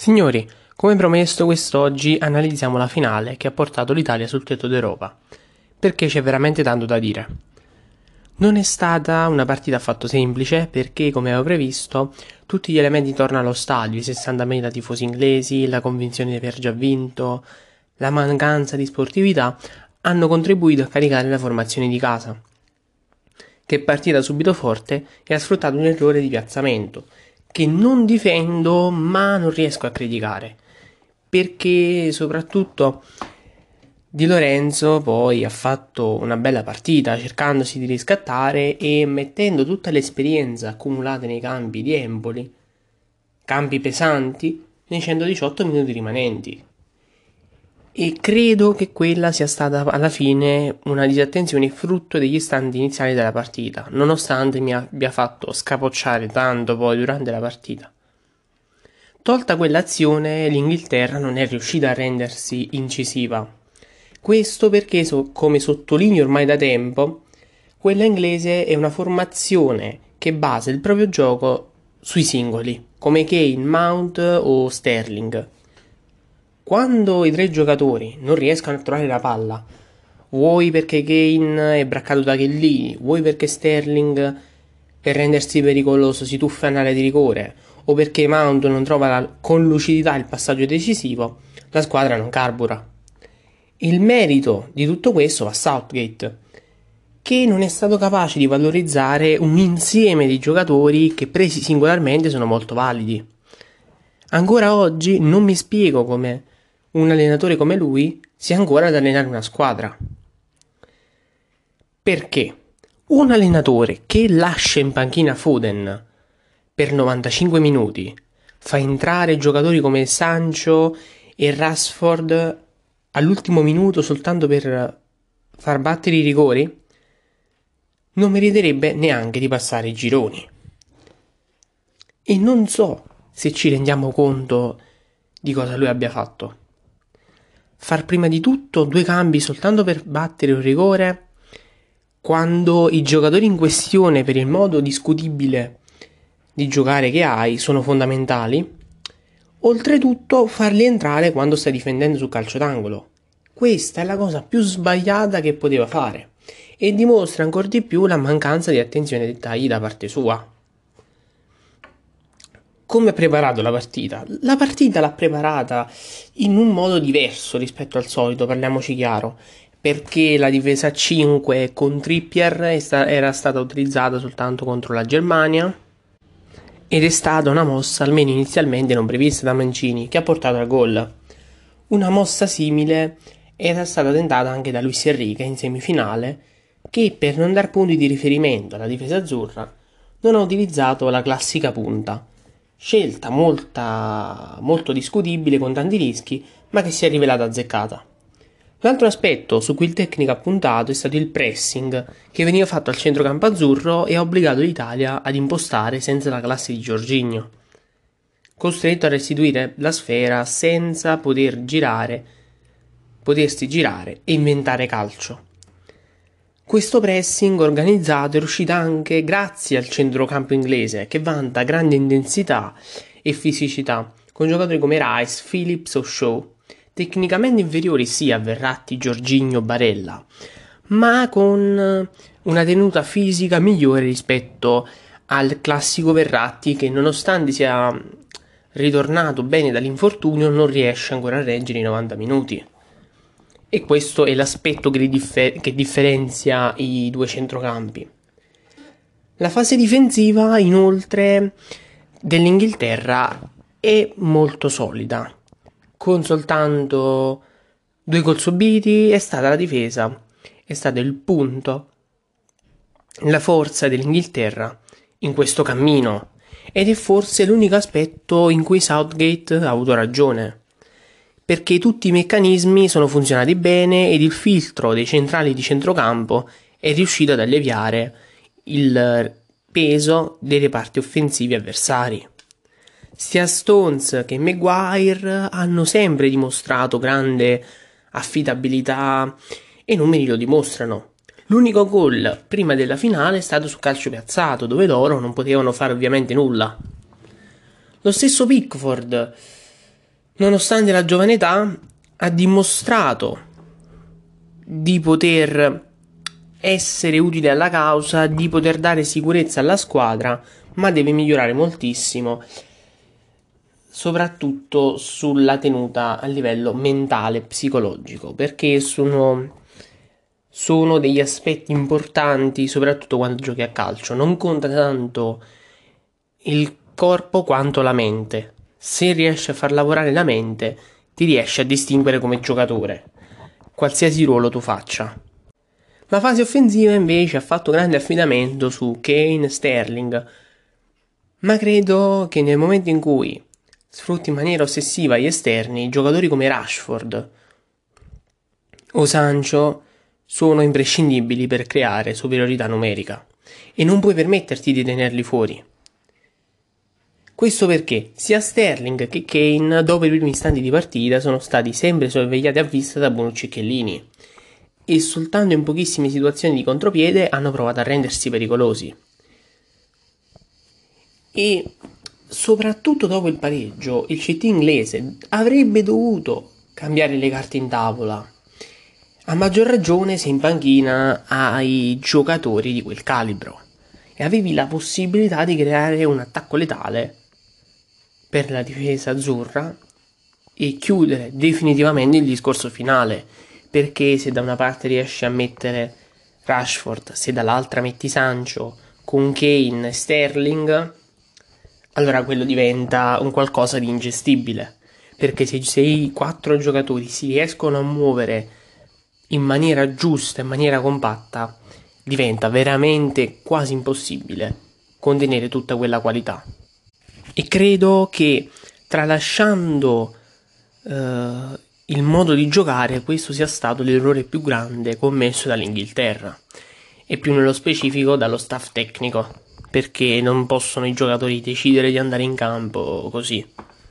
Signori, come promesso quest'oggi analizziamo la finale che ha portato l'Italia sul tetto d'Europa, perché c'è veramente tanto da dire. Non è stata una partita affatto semplice perché, come avevo previsto, tutti gli elementi intorno allo stadio, i 60.000 tifosi inglesi, la convinzione di aver già vinto, la mancanza di sportività, hanno contribuito a caricare la formazione di casa, che è partita subito forte e ha sfruttato un errore di piazzamento, che non difendo ma non riesco a criticare, perché soprattutto Di Lorenzo poi ha fatto una bella partita cercandosi di riscattare e mettendo tutta l'esperienza accumulata nei campi di Empoli, campi pesanti, nei 118 minuti rimanenti. E credo che quella sia stata alla fine una disattenzione frutto degli istanti iniziali della partita, nonostante mi abbia fatto scapocciare tanto poi durante la partita. Tolta quell'azione, l'Inghilterra non è riuscita a rendersi incisiva. Questo perché, come sottolineo ormai da tempo, quella inglese è una formazione che basa il proprio gioco sui singoli, come Kane, Mount o Sterling. Quando i tre giocatori non riescono a trovare la palla, vuoi perché Kane è braccato da Chiellini, vuoi perché Sterling per rendersi pericoloso si tuffa in area di rigore, o perché Mount non trova con lucidità il passaggio decisivo, la squadra non carbura. Il merito di tutto questo va a Southgate, che non è stato capace di valorizzare un insieme di giocatori che presi singolarmente sono molto validi. Ancora oggi non mi spiego come un allenatore come lui sia ancora ad allenare una squadra. Perché un allenatore che lascia in panchina Foden per 95 minuti, fa entrare giocatori come Sancho e Rashford all'ultimo minuto soltanto per far battere i rigori, non meriterebbe neanche di passare i gironi. E non so se ci rendiamo conto di cosa lui abbia fatto. Far prima di tutto due cambi soltanto per battere un rigore, quando i giocatori in questione, per il modo discutibile di giocare che hai, sono fondamentali. Oltretutto farli entrare quando stai difendendo sul calcio d'angolo. Questa è la cosa più sbagliata che poteva fare e dimostra ancora di più la mancanza di attenzione ai dettagli da parte sua. Come ha preparato la partita? La partita l'ha preparata in un modo diverso rispetto al solito, parliamoci chiaro, perché la difesa 5 con Trippier era stata utilizzata soltanto contro la Germania ed è stata una mossa almeno inizialmente non prevista da Mancini, che ha portato al gol. Una mossa simile era stata tentata anche da Luis Enrique in semifinale, che per non dar punti di riferimento alla difesa azzurra non ha utilizzato la classica punta, scelta molto discutibile con tanti rischi, ma che si è rivelata azzeccata. L'altro aspetto su cui il tecnico ha puntato è stato il pressing che veniva fatto al centrocampo azzurro e ha obbligato l'Italia ad impostare senza la classe di Jorginho, costretto a restituire la sfera senza potersi girare e inventare calcio. Questo pressing organizzato è riuscito anche grazie al centrocampo inglese, che vanta grande intensità e fisicità, con giocatori come Rice, Phillips o Shaw, tecnicamente inferiori sia a Verratti, Jorginho, Barella, ma con una tenuta fisica migliore rispetto al classico Verratti che, nonostante sia ritornato bene dall'infortunio, non riesce ancora a reggere i 90 minuti. E questo è l'aspetto che differenzia i due centrocampi. La fase difensiva, inoltre, dell'Inghilterra è molto solida. Con soltanto 2 gol subiti è stata la difesa, è stato il punto, la forza dell'Inghilterra in questo cammino, ed è forse l'unico aspetto in cui Southgate ha avuto ragione, perché tutti i meccanismi sono funzionati bene ed il filtro dei centrali di centrocampo è riuscito ad alleviare il peso dei reparti offensivi avversari. Sia Stones che Maguire hanno sempre dimostrato grande affidabilità e i numeri lo dimostrano. L'unico gol prima della finale è stato su calcio piazzato, dove loro non potevano fare ovviamente nulla. Lo stesso Pickford nonostante la giovane età, ha dimostrato di poter essere utile alla causa, di poter dare sicurezza alla squadra, ma deve migliorare moltissimo, soprattutto sulla tenuta a livello mentale, psicologico, perché sono degli aspetti importanti, soprattutto quando giochi a calcio. Non conta tanto il corpo quanto la mente. Se riesci a far lavorare la mente, ti riesci a distinguere come giocatore, qualsiasi ruolo tu faccia. La fase offensiva invece ha fatto grande affidamento su Kane e Sterling, ma credo che nel momento in cui sfrutti in maniera ossessiva gli esterni, giocatori come Rashford o Sancho sono imprescindibili per creare superiorità numerica e non puoi permetterti di tenerli fuori. Questo perché sia Sterling che Kane dopo i primi istanti di partita sono stati sempre sorvegliati a vista da Bonucci e Chiellini e soltanto in pochissime situazioni di contropiede hanno provato a rendersi pericolosi. E soprattutto dopo il pareggio, il CT inglese avrebbe dovuto cambiare le carte in tavola, a maggior ragione se in panchina hai giocatori di quel calibro e avevi la possibilità di creare un attacco letale per la difesa azzurra e chiudere definitivamente il discorso finale, perché se da una parte riesci a mettere Rashford, se dall'altra metti Sancho con Kane e Sterling, allora quello diventa un qualcosa di ingestibile, perché se i quattro giocatori si riescono a muovere in maniera giusta, in maniera compatta, diventa veramente quasi impossibile contenere tutta quella qualità. E credo che tralasciando il modo di giocare, questo sia stato l'errore più grande commesso dall'Inghilterra e più nello specifico dallo staff tecnico, perché non possono i giocatori decidere di andare in campo così.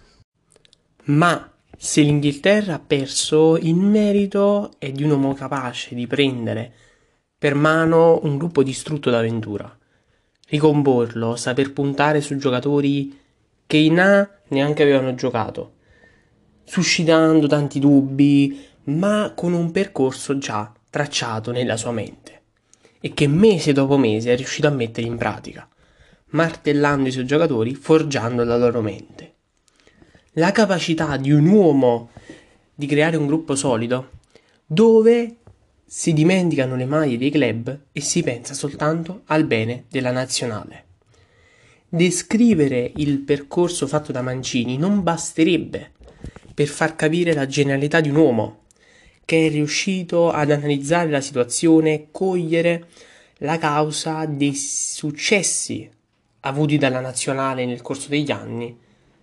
Ma se l'Inghilterra ha perso, il merito è di un uomo capace di prendere per mano un gruppo distrutto d'avventura, ricomporlo, saper puntare su giocatori che in A neanche avevano giocato, suscitando tanti dubbi, ma con un percorso già tracciato nella sua mente e che mese dopo mese è riuscito a mettere in pratica, martellando i suoi giocatori, forgiando la loro mente. La capacità di un uomo di creare un gruppo solido dove si dimenticano le maglie dei club e si pensa soltanto al bene della nazionale. Descrivere il percorso fatto da Mancini non basterebbe per far capire la genialità di un uomo che è riuscito ad analizzare la situazione, cogliere la causa dei successi avuti dalla nazionale nel corso degli anni,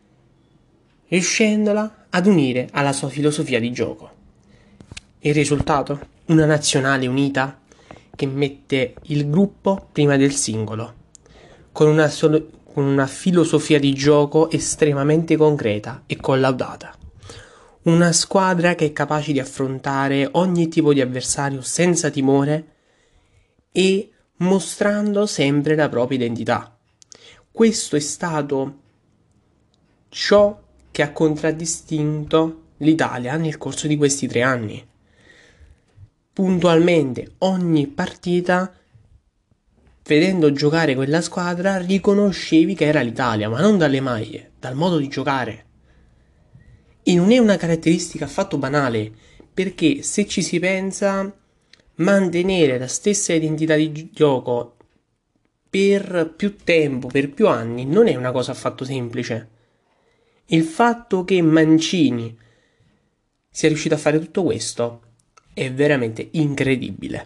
riuscendola ad unire alla sua filosofia di gioco. Il risultato? Una nazionale unita che mette il gruppo prima del singolo, con una filosofia di gioco estremamente concreta e collaudata. Una squadra che è capace di affrontare ogni tipo di avversario senza timore e mostrando sempre la propria identità. Questo è stato ciò che ha contraddistinto l'Italia nel corso di questi 3 anni. Puntualmente ogni partita, vedendo giocare quella squadra, riconoscevi che era l'Italia, ma non dalle maglie, dal modo di giocare. E non è una caratteristica affatto banale, perché se ci si pensa, mantenere la stessa identità di gioco per più tempo, per più anni, non è una cosa affatto semplice. Il fatto che Mancini sia riuscito a fare tutto questo è veramente incredibile.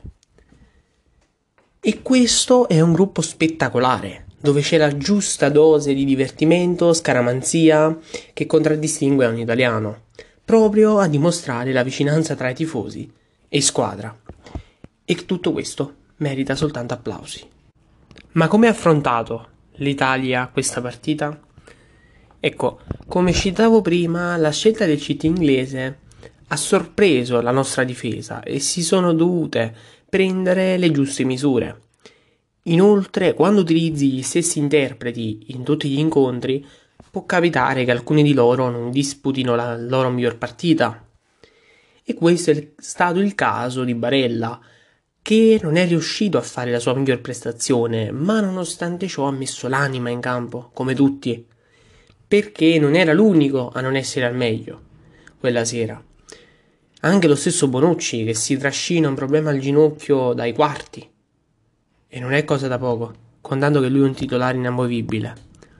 E questo è un gruppo spettacolare, dove c'è la giusta dose di divertimento, scaramanzia, che contraddistingue ogni italiano, proprio a dimostrare la vicinanza tra i tifosi e squadra. E tutto questo merita soltanto applausi. Ma come ha affrontato l'Italia questa partita? Ecco, come citavo prima, la scelta del CT inglese ha sorpreso la nostra difesa e si sono dovute prendere le giuste misure. Inoltre, quando utilizzi gli stessi interpreti in tutti gli incontri, può capitare che alcuni di loro non disputino la loro miglior partita. E questo è stato il caso di Barella, che non è riuscito a fare la sua miglior prestazione, ma nonostante ciò ha messo l'anima in campo, come tutti, perché non era l'unico a non essere al meglio quella sera. Anche lo stesso Bonucci, che si trascina un problema al ginocchio dai quarti, e non è cosa da poco, contando che lui è un titolare inamovibile.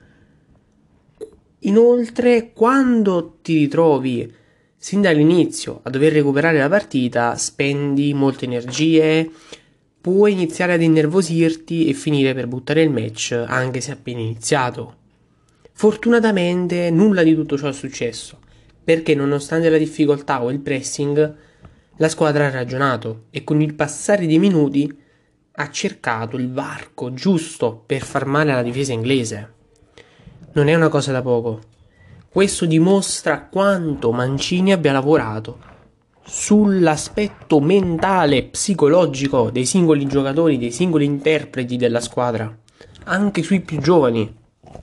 Inoltre, quando ti ritrovi sin dall'inizio a dover recuperare la partita, spendi molte energie, puoi iniziare ad innervosirti e finire per buttare il match anche se appena iniziato. Fortunatamente nulla di tutto ciò è successo, perché nonostante la difficoltà o il pressing, la squadra ha ragionato e con il passare dei minuti ha cercato il varco giusto per far male alla difesa inglese. Non è una cosa da poco. Questo dimostra quanto Mancini abbia lavorato sull'aspetto mentale e psicologico dei singoli giocatori, dei singoli interpreti della squadra, anche sui più giovani.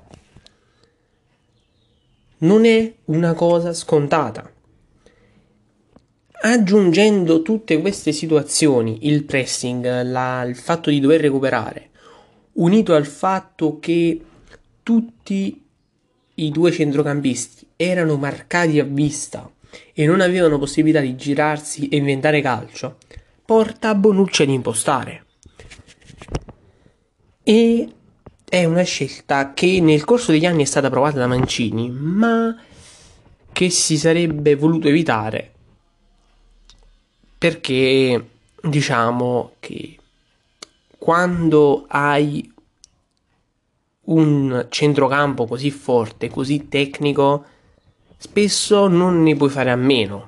Non è una cosa scontata. Aggiungendo tutte queste situazioni, il pressing, il fatto di dover recuperare, unito al fatto che tutti i due centrocampisti erano marcati a vista e non avevano possibilità di girarsi e inventare calcio, porta a Bonucci ad impostare. E è una scelta che nel corso degli anni è stata provata da Mancini, ma che si sarebbe voluto evitare, perché diciamo che quando hai un centrocampo così forte, così tecnico, spesso non ne puoi fare a meno.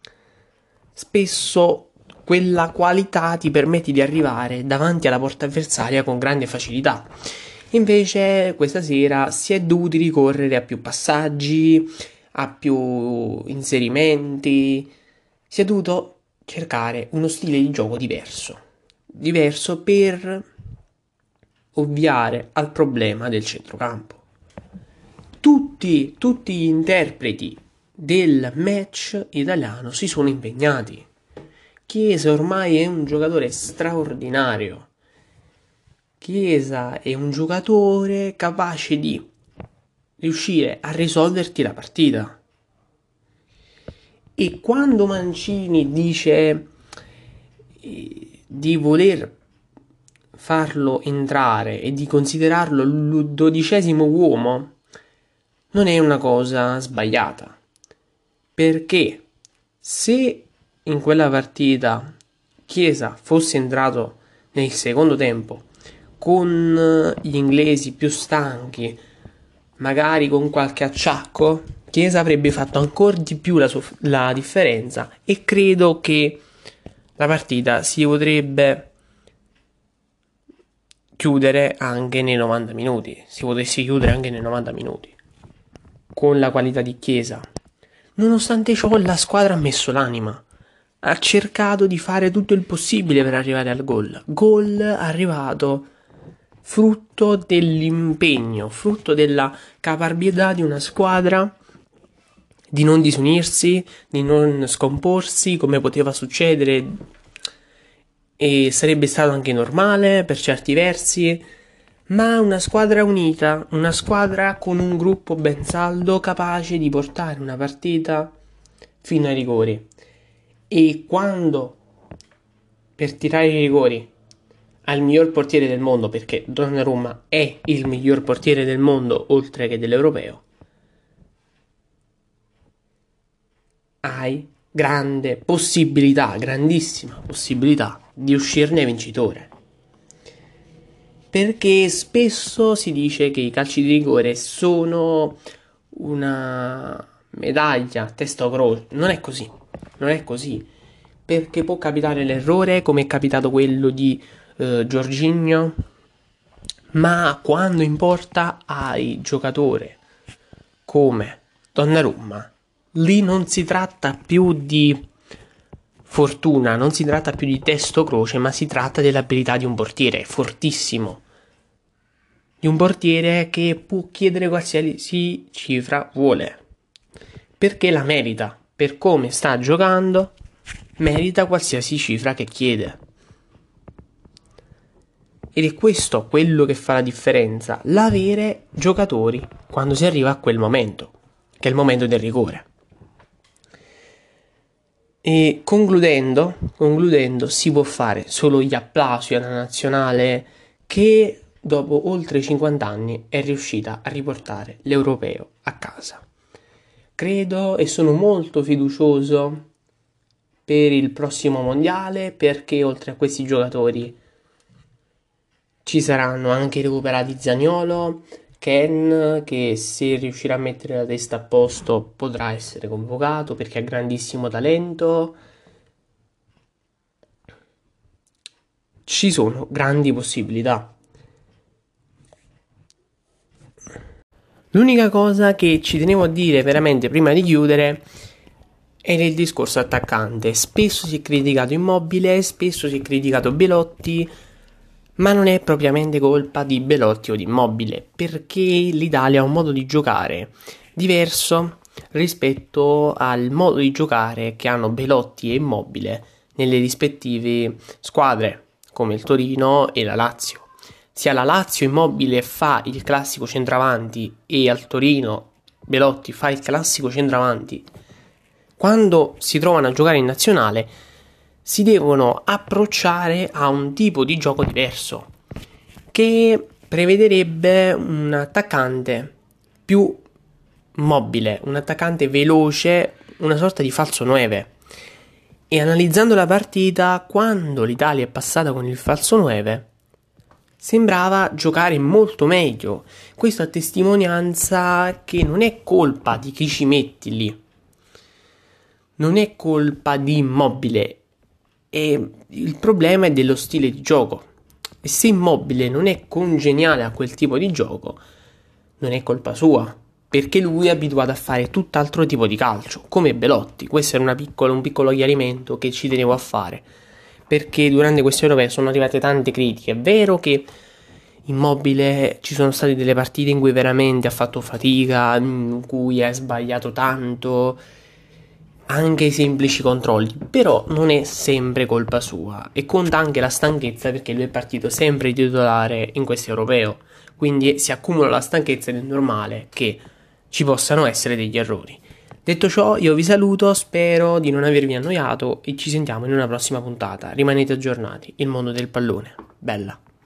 Spesso quella qualità ti permette di arrivare davanti alla porta avversaria con grande facilità. Invece questa sera si è dovuti ricorrere a più passaggi, a più inserimenti, si è dovuto cercare uno stile di gioco diverso per ovviare al problema del centrocampo. Tutti gli interpreti del match italiano si sono impegnati. Chiesa ormai è un giocatore straordinario. Chiesa è un giocatore capace di riuscire a risolverti la partita. E quando Mancini dice di voler farlo entrare e di considerarlo il 12° uomo, non è una cosa sbagliata, perché se in quella partita Chiesa fosse entrato nel secondo tempo con gli inglesi più stanchi, magari con qualche acciacco, Chiesa avrebbe fatto ancora di più la differenza, e credo che la partita si potrebbe chiudere anche nei 90 minuti. Si potesse chiudere anche nei 90 minuti con la qualità di Chiesa. Nonostante ciò, la squadra ha messo l'anima, ha cercato di fare tutto il possibile per arrivare al gol arrivato frutto dell'impegno, frutto della caparbietà di una squadra di non disunirsi, di non scomporsi come poteva succedere, e sarebbe stato anche normale per certi versi, ma una squadra unita, una squadra con un gruppo ben saldo, capace di portare una partita fino ai rigori. E quando per tirare i rigori al miglior portiere del mondo, perché Donnarumma è il miglior portiere del mondo oltre che dell'europeo, hai grande possibilità, grandissima possibilità di uscirne vincitore. Perché spesso si dice che i calci di rigore sono una medaglia a testa o croce. Non è così, perché può capitare l'errore, come è capitato quello di Jorginho, ma quando importa hai giocatore come Donnarumma, lì non si tratta più di fortuna, non si tratta più di testa o croce, ma si tratta dell'abilità di un portiere fortissimo. di un portiere che può chiedere qualsiasi cifra vuole, perché la merita, per come sta giocando, merita qualsiasi cifra che chiede. Ed è questo quello che fa la differenza, l'avere giocatori quando si arriva a quel momento, che è il momento del rigore. E concludendo, si può fare solo gli applausi alla nazionale che dopo oltre 50 anni è riuscita a riportare l'europeo a casa. Credo e sono molto fiducioso per il prossimo mondiale, perché oltre a questi giocatori ci saranno anche recuperati Zaniolo, Ken, che se riuscirà a mettere la testa a posto potrà essere convocato perché ha grandissimo talento. Ci sono grandi possibilità. L'unica cosa che ci tenevo a dire veramente prima di chiudere era il discorso attaccante. Spesso si è criticato Immobile, spesso si è criticato Belotti, ma non è propriamente colpa di Belotti o di Immobile, perché l'Italia ha un modo di giocare diverso rispetto al modo di giocare che hanno Belotti e Immobile nelle rispettive squadre, come il Torino e la Lazio. Sia la Lazio Immobile fa il classico centravanti e al Torino Belotti fa il classico centravanti. Quando si trovano a giocare in nazionale si devono approcciare a un tipo di gioco diverso che prevederebbe un attaccante più mobile, un attaccante veloce, una sorta di falso 9. E analizzando la partita, quando l'Italia è passata con il falso 9, sembrava giocare molto meglio. Questo a testimonianza che non è colpa di chi ci metti lì, non è colpa di Immobile, e il problema è dello stile di gioco. E se Immobile non è congeniale a quel tipo di gioco, non è colpa sua, perché lui è abituato a fare tutt'altro tipo di calcio, come Belotti. Questo era un piccolo chiarimento che ci tenevo a fare, perché durante questi europei sono arrivate tante critiche. È vero che Immobile, ci sono state delle partite in cui veramente ha fatto fatica, in cui ha sbagliato tanto, anche i semplici controlli, però non è sempre colpa sua e conta anche la stanchezza, perché lui è partito sempre titolare in questo europeo, quindi si accumula la stanchezza ed è normale che ci possano essere degli errori. Detto ciò, io vi saluto, spero di non avervi annoiato e ci sentiamo in una prossima puntata. Rimanete aggiornati, il mondo del pallone. Bella.